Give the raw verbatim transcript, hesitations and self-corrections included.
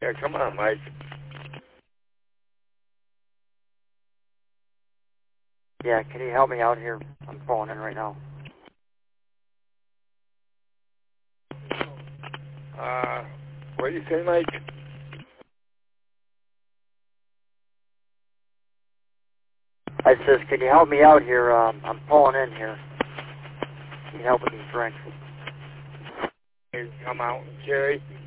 Yeah, come on, Mike. Yeah, can you help me out here? I'm pulling in right now. Uh, what do you say, Mike? I says, can you help me out here? Um, I'm pulling in here. Can you help with these drinks? Come out, Jerry.